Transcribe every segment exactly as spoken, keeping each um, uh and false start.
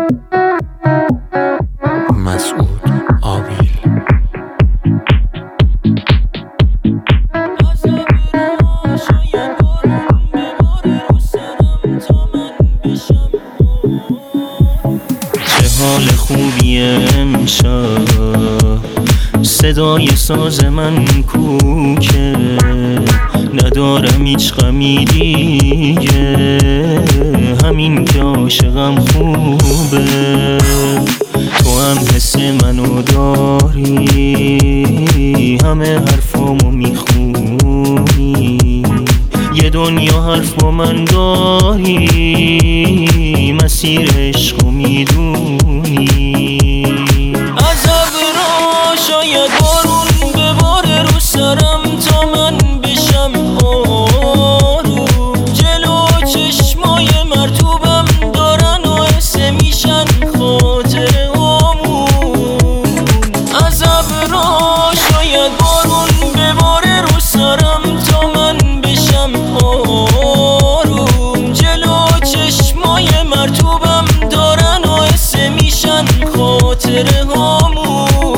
مسعود آبیل. چه حال خوبی امشب، صدای ساز من کوکه، ندارم هیچ غمی دیگه، همین که عاشقم خوبه. تو هم حس منو داری، همه حرفامو میخونی، یه دنیا حرف با من داری، مسیر عشقو میدونی. از ابرا شاید بارون بباره رو سرم تا من بشم آروم، جلو چشمای مرطوبم دارن و حس میشن خاطره هامون. از ابرا شاید بارون بباره رو سرم تا من بشم آروم، جلو چشمای مرطوبم دارن و حس میشن خاطره هامون.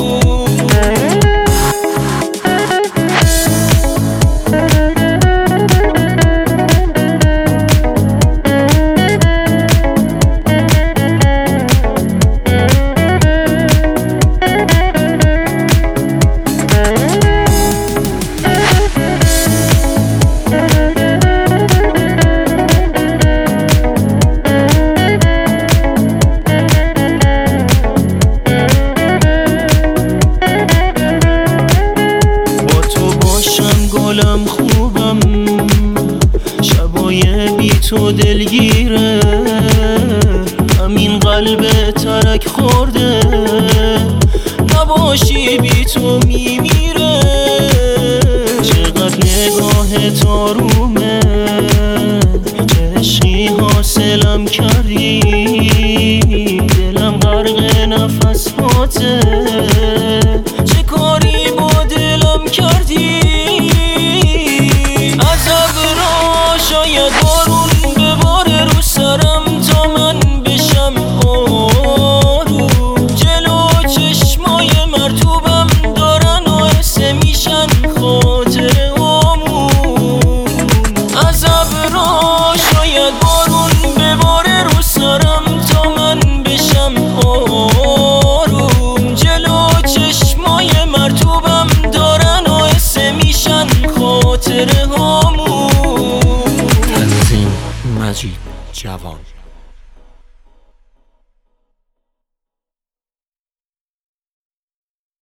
گلم خوبم، شبای بی تو دلگیره، همین قلب ترک خورده، نباشی بی تو میمیره. چقدر نگاه تارومه، چه عشقی حاصلم کردی، دلم غرق نفس هاته، چه کاری با دلم کردی. شاید بارون بباره رو سرم تا من بشم آروم، جلو چشمای مرطوبم دارن و حس میشن خاطره هامون. از ابرا شاید بارون بباره رو سرم تا من بشم آروم، جلو چشمای مرطوبم دارن و حس میشن خاطره هامون. مجید جوان.